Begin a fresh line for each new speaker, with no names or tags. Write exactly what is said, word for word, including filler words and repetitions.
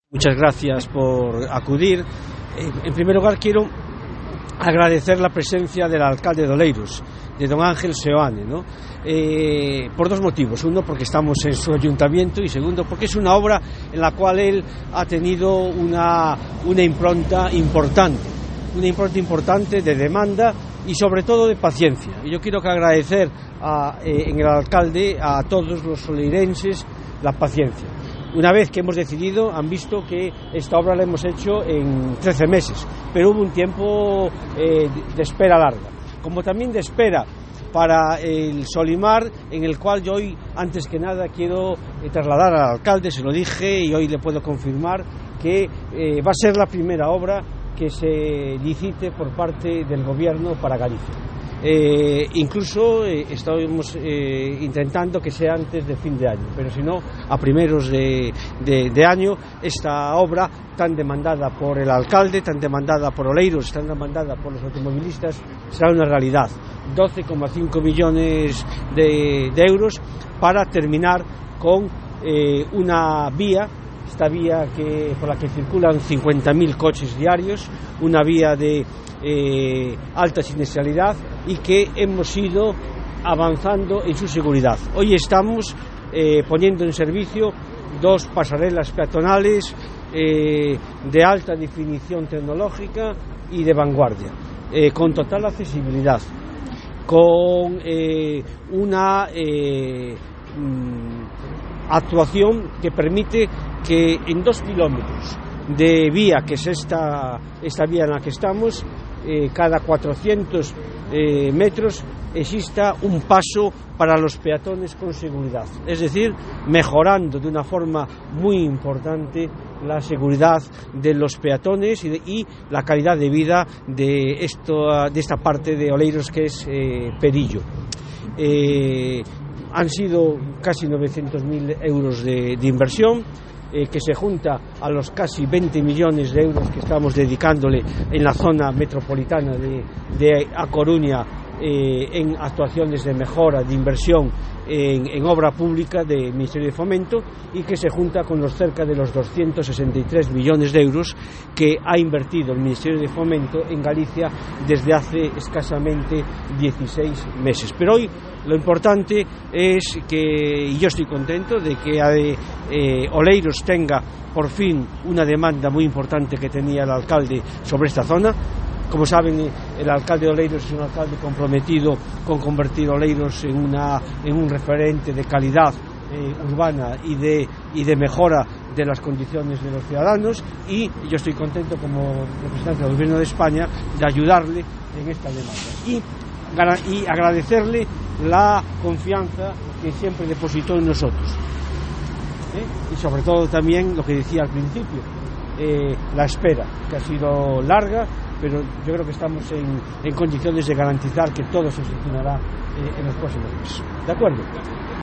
Muchas gracias por acudir. En primer lugar, quiero agradecer la presencia del alcalde de Oleiros, de don Ángel Seoane, ¿no? Eh, por dos motivos. Uno, porque estamos en su ayuntamiento, y segundo, porque es una obra en la cual él ha tenido una, una impronta importante, una impronta importante de demanda y sobre todo de paciencia. Y yo quiero que agradecer a, eh, en el alcalde a todos los oleirenses la paciencia. Una vez que hemos decidido, han visto que esta obra la hemos hecho en trece meses, pero hubo un tiempo eh, de espera larga, como también de espera para el Solimar, en el cual yo hoy, antes que nada, quiero eh, trasladar al alcalde, se lo dije y hoy le puedo confirmar que eh, va a ser la primera obra que se licite por parte del Gobierno para Galicia. Eh, incluso eh, estamos eh, intentando que sea antes de fin de año, pero si no, a primeros de, de, de año, esta obra tan demandada por el alcalde, tan demandada por Oleiros, tan demandada por los automovilistas, será una realidad. doce coma cinco millones de, de euros para terminar con eh, una vía, esta vía que, por la que circulan cincuenta mil coches diarios, una vía de eh, alta siniestralidad y que hemos ido avanzando en su seguridad. Hoy estamos eh, poniendo en servicio dos pasarelas peatonales eh, de alta definición tecnológica y de vanguardia, eh, con total accesibilidad, con eh, una eh, mm, actuación que permite que en dos kilómetros de vía, que es esta, esta vía en la que estamos, eh, cada cuatrocientos eh, metros exista un paso para los peatones con seguridad, es decir, mejorando de una forma muy importante la seguridad de los peatones y, de, y la calidad de vida de, esto, de esta parte de Oleiros que es eh, Perillo. Eh, han sido casi novecientos mil euros de, de inversión, eh, que se junta a los casi veinte millones de euros que estamos dedicándole en la zona metropolitana de, de A Coruña eh, en actuaciones de mejora, de inversión en, en obra pública del Ministerio de Fomento, y que se junta con los cerca de los doscientos sesenta y tres millones de euros que ha invertido el Ministerio de Fomento en Galicia desde hace escasamente dieciséis meses. Pero hoy lo importante es que, y yo estoy contento de que eh, Oleiros tenga por fin una demanda muy importante que tenía el alcalde sobre esta zona. Como saben, el alcalde de Oleiros es un alcalde comprometido con convertir Oleiros en, una, en un referente de calidad eh, urbana y de, y de mejora de las condiciones de los ciudadanos, y yo estoy contento como representante del Gobierno de España de ayudarle en esta demanda y, y agradecerle la confianza que siempre depositó en nosotros, ¿eh? Y sobre todo también lo que decía al principio, eh, la espera, que ha sido larga, pero yo creo que estamos en, en condiciones de garantizar que todo se solucionará eh, en los próximos meses. ¿De acuerdo?